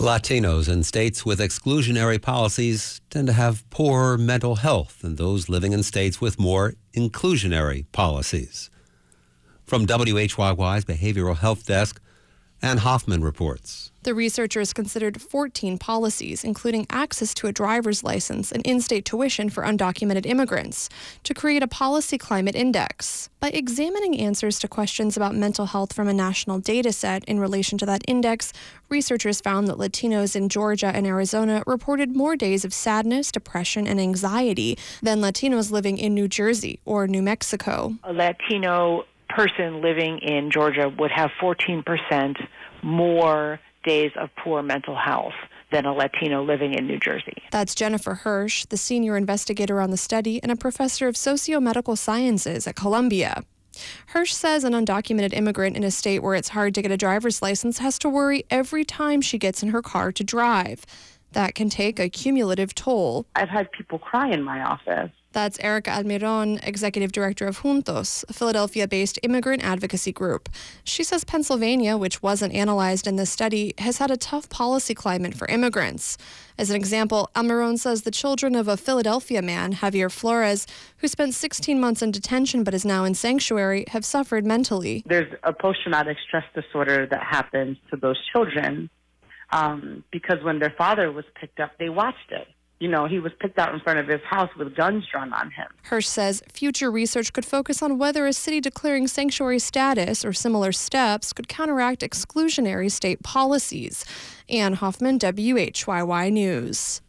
Latinos in states with exclusionary policies tend to have poorer mental health than those living in states with more inclusionary policies. From WHYY's Behavioral Health Desk, Ann Hoffman reports. The researchers considered 14 policies, including access to a driver's license and in-state tuition for undocumented immigrants, to create a policy climate index. By examining answers to questions about mental health from a national data set in relation to that index, researchers found that Latinos in Georgia and Arizona reported more days of sadness, depression, and anxiety than Latinos living in New Jersey or New Mexico. A Latino person living in Georgia would have 14% more days of poor mental health than a Latino living in New Jersey. That's Jennifer Hirsch, the senior investigator on the study and a professor of socio-medical sciences at Columbia. Hirsch says an undocumented immigrant in a state where it's hard to get a driver's license has to worry every time she gets in her car to drive. That can take a cumulative toll. I've had people cry in my office. That's Erica Almiron, executive director of Juntos, a Philadelphia-based immigrant advocacy group. She says Pennsylvania, which wasn't analyzed in this study, has had a tough policy climate for immigrants. As an example, Almiron says the children of a Philadelphia man, Javier Flores, who spent 16 months in detention but is now in sanctuary, have suffered mentally. There's a post-traumatic stress disorder that happens to those children because when their father was picked up, they watched it. You know, he was picked out in front of his house with guns drawn on him. Hirsch says future research could focus on whether a city declaring sanctuary status or similar steps could counteract exclusionary state policies. Ann Hoffman, WHYY News.